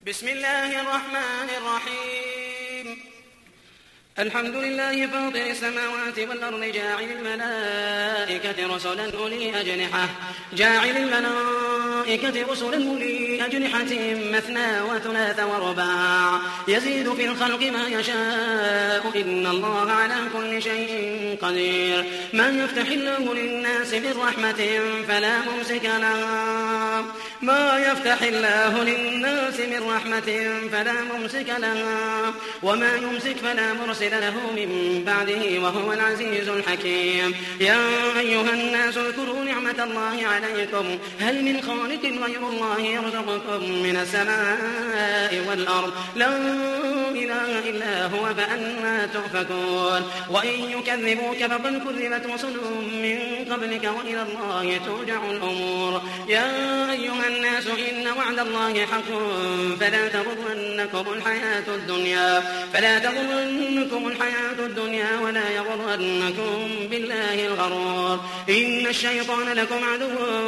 بسم الله الرحمن الرحيم. الحمد لله فاطر السماوات والأرض جاعل الملائكة رسلا أولي أجنحة مثنى وثلاث ورباع يزيد في الخلق ما يشاء إن الله على كل شيء قدير. من يفتح الله للناس من رحمة فلا ممسك لها وما يمسك فلا مرسل له من بعده وهو العزيز الحكيم. يا أيها الناس اذكروا نعمة الله عليكم هل من خالق غير الله يرزقكم من السماء والأرض لا إله إلا هو فأنى تؤفكون. وإن يكذبوك فقد كذبت رسل من قبلك وإلى الله ترجع الأمور. يا أيها الناس إن وعد الله حق فلا تغرنكم الحياة الدنيا ولا يغرنكم بالله الغرور. إن الشيطان لكم عدو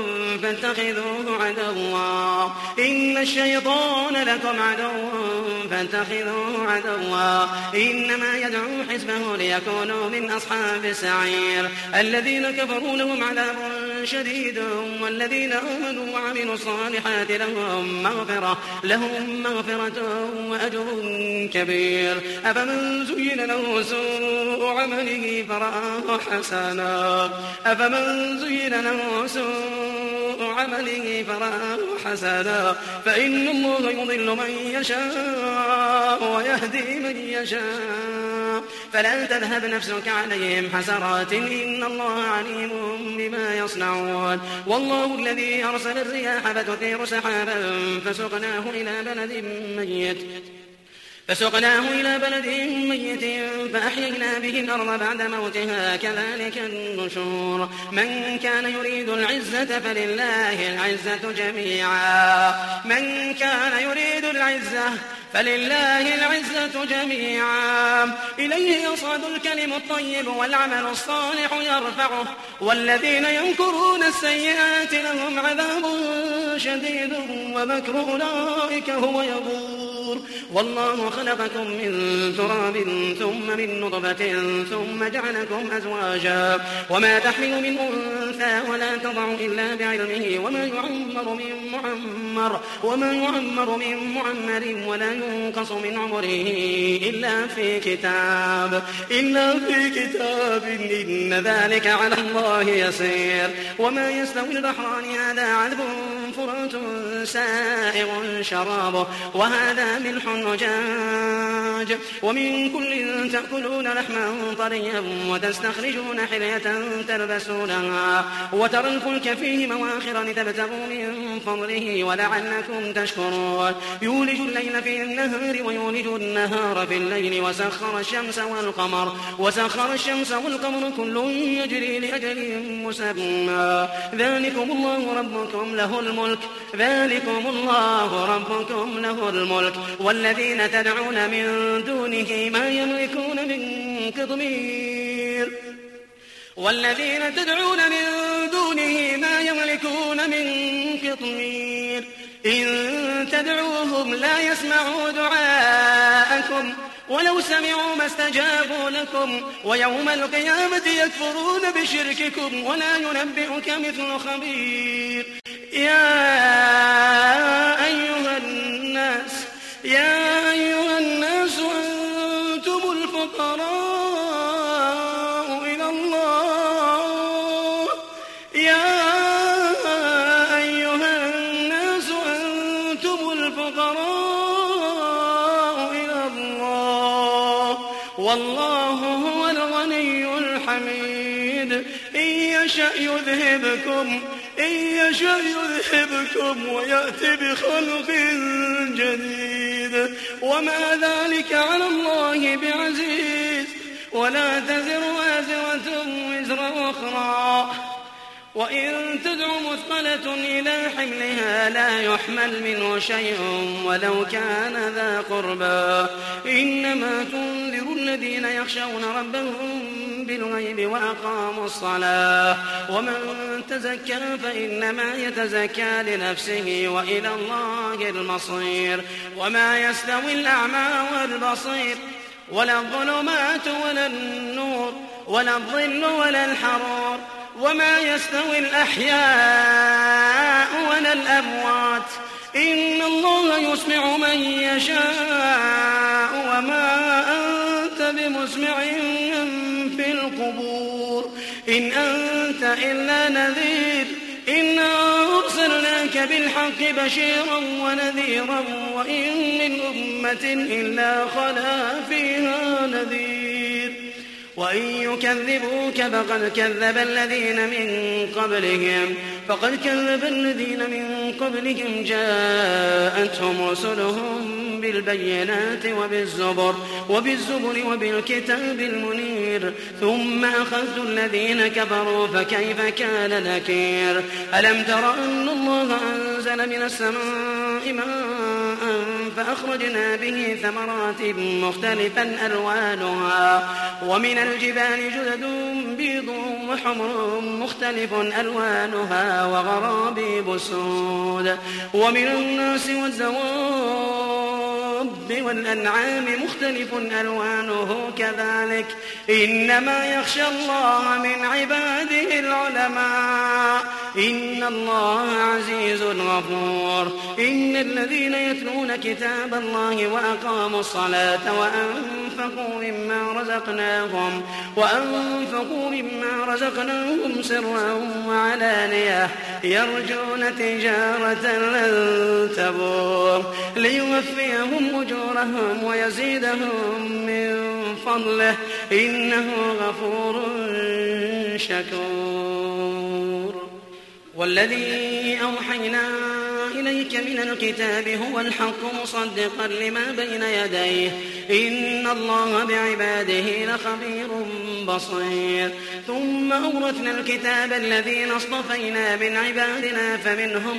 فاتخذوه عدوا إنما يدعو حزبه ليكونوا من أصحاب السعير. الذين كفروا لهم عذاب شديد والذين آمنوا وعملوا الصالحات لهم مغفرة وأجر كبير. أفمن زين له سوء عمله فرآه حسنا فإن الله يضل من يشاء ويهدي من يشاء فلا تذهب نفسك عليهم حسرات إن الله عليم بما يصنعون. والله الذي أرسل الرياح فتثير سحابا فسقناه إلى بلد ميت فأحيينا به الأرض بعد موتها كذلك النشور. من كان يريد العزة فلله العزة جميعا إليه يصعد الكلم الطيب والعمل الصالح يرفعه والذين يمكرون السيئات لهم عذاب شديد ومكر أولئك هو يبور. والله خلقكم من تراب ثم من نطفة ثم جعلكم أزواجا وما تحمل من أنثى ولا تضع إلا بعلمه وما يعمر من معمر ولا ينقص من عمره إلا في كتاب إن ذلك على الله يسير. وما يستوي البحران هذا عذب فرات سائغ شرابه وهذا ملح أجاج ومن كل تأكلون لحما طريا وتستخرجون حلية تلبسونها وترى الفلك فيه مواخر لتبتغوا من فضله ولعلكم تشكرون. يولج الليل في النهار ويولج النهار في الليل وسخر الشمس والقمر كل يجري لأجل مسمى ذلكم الله ربكم له الملك والذين تدعون من دونه ما يملكون من قطمير إن تدعوهم لا يسمعوا دعاءكم ولو سمعوا ما استجابوا لكم ويوم القيامة يكفرون بشرككم ولا ينبئك مثل خبير. يا أيها الناس أنتم الفقراء إلى الله والله هو الغني الحميد. إن يشأ يذهبكم ويأتي بخلق جديد وما ذلك على الله بعزيز. ولا تزر وازرة وزر أخرى وإن تدع مثقلة إلى حملها لا يحمل منه شيء ولو كان ذا قربى إنما تنذر الذين يخشون ربهم بالغيب وأقاموا الصلاة ومن تزكى فإنما يتزكى لنفسه وإلى الله المصير وما يستوي الأعمى والبصير ولا الظلمات ولا النور ولا الظل ولا الحرور وما يستوي الأحياء ولا الأموات إن الله يسمع من يشاء وما أنت بمسمع في القبور إن أنت إلا نذير إنا أرسلناك بالحق بشيرا ونذيرا وإن من أمة إلا خلا فيها نذير وإن يكذبوك فقد كذب الذين من قبلهم جاءتهم رسلهم بالبينات وبالزبر وبالكتاب المنير ثم أخذت الذين كفروا فكيف كان نكير ألم تر أن الله أنزل من السماء ماء فأخرجنا به ثمرات مختلفا ألوانها ومن الجبال جدد بيض وحمر مختلف ألوانها وغرابيب سود ومن الناس والدواب والأنعام مختلف ألوانه كذلك إنما يخشى الله من عباده العلماء إن الله عزيز غفور إن الذين يتلون كتاب الله وأقاموا الصلاة وأنفقوا مما رزقناهم سرا وعلانية يرجون تجارة لن تبور ليوفيهم أجورهم ويزيدهم من فضله إنه غفور شكور والذي أوحينا إليك من الكتاب هو الحق مصدقا لما بين يديه إن الله بعباده لخبير بصير ثم أورثنا الكتاب الذين اصطفينا من عبادنا فمنهم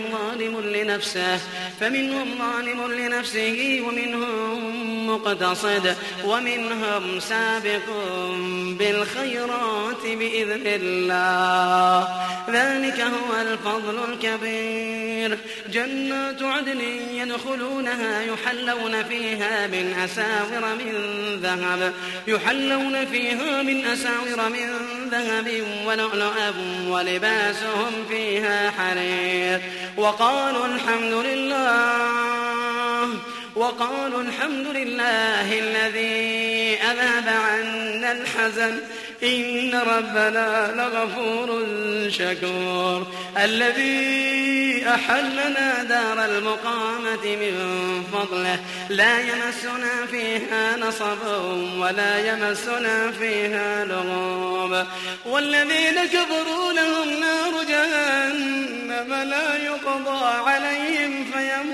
ظالم لنفسه ومنهم مقتصد ومنهم سابق بالخيرات بإذن الله ذلك هو الفضل الكبير جنات عدن يدخلونها يحلون فيها من أساور من ذهب ولؤلؤا ولباسهم فيها حرير وقالوا الحمد لله الذي أذهب عنا الحزن إن ربنا لغفور شكور الذي أحلنا دار المقامة من فضله لا يمسنا فيها نصب ولا يمسنا فيها لغوب والذين كفروا لهم نار جهنم لا يقضى عليهم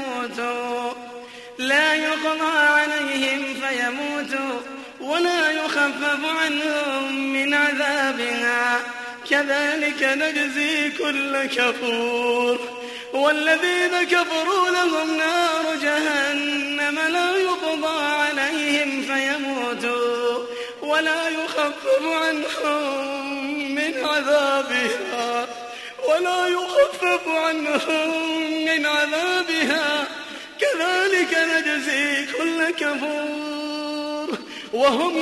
فيموتوا ولا يخفف عنهم من عذابها كذلك نجزي كل كفور والذين كفروا لهم نار جهنم لا يقضى عليهم فيموتوا ولا يخفف عنهم من عذابها كذلك نجزي كل كفور وهم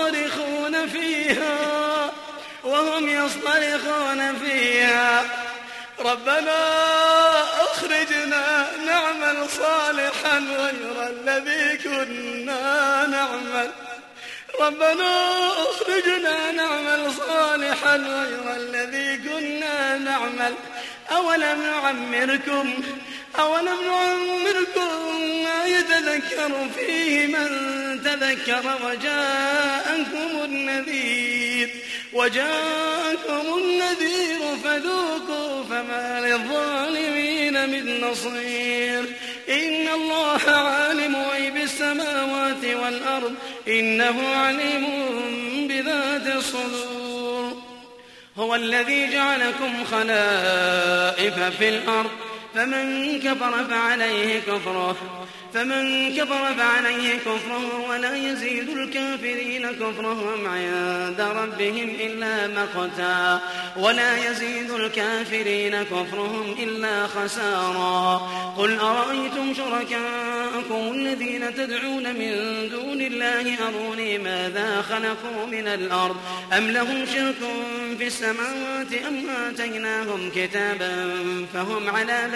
يصطرخون فيها ربنا أخرجنا نعمل صالحا غير الذي كنا نعمل أولم نعمركم ما يتذكر فيه من تذكر وجاءكم النذير فذوقوا فما للظالمين من نصير إن الله عالم غيب السماوات والأرض إنه عليم بذات الصدور هو الذي جعلكم خلائف في الأرض فمن كفر فعليه كفره ولا يزيد الكافرين كفرهم عند ربهم إلا خسارا. قل أرأيتم شركاءكم الذين تدعون من دون الله أروني ماذا خلقوا من الأرض أم لهم شرك في السماوات أم آتيناهم كتابا فهم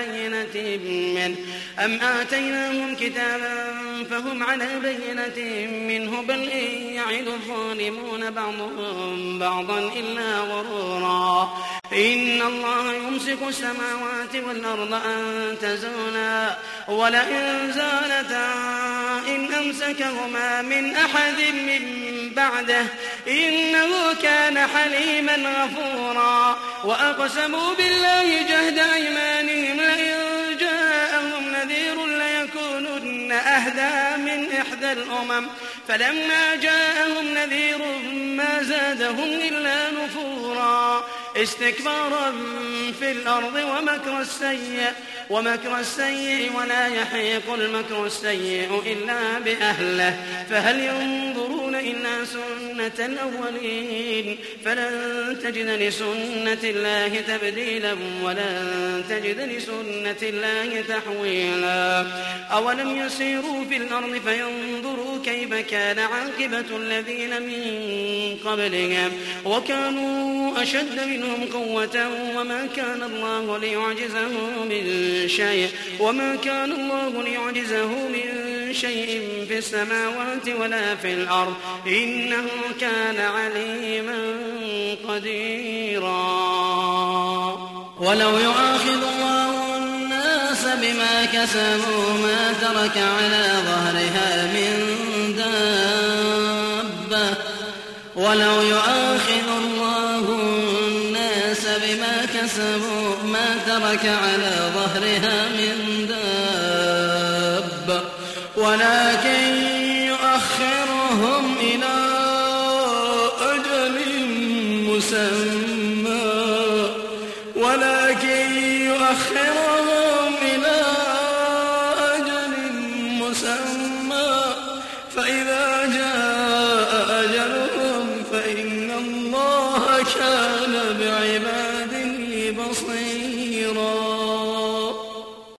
على بينة منه بل إن يعد الظالمون بعضهم بعضا إلا غرورا. إن الله يمسك السماوات والأرض أن تزولا ولئن زالتا إن أمسكهما من أحد من بعده إنه كان حليما غفورا. وأقسموا بالله جهد أيمانهم لئن جاءهم نذير ليكونن أهدى من إحدى الأمم فلما جاءهم نذير ما زادهم إلا نفورا. استكبارا في الأرض ومكر السيء ولا يحيق المكر السيء إلا بأهله فهل ينظرون إلا سنة الأولين فلن تجد لسنة الله تبديلا ولن تجد لسنة الله تحويلا. أولم يسيروا في الأرض فينظروا كيف كان عاقبة الذين من قبلهم وكانوا أشد منهم قوة وما كان الله ليعجزه من شيء في السماوات ولا في الأرض إنه كان عليما قديرا. ولو يؤاخذ الله الناس بما كسبوا ما ترك على ظهرها من دابة ولكن يؤخرهم إلى أجل مسمى فإذا جاء أجلهم فإن الله كان بعباده بصيرا.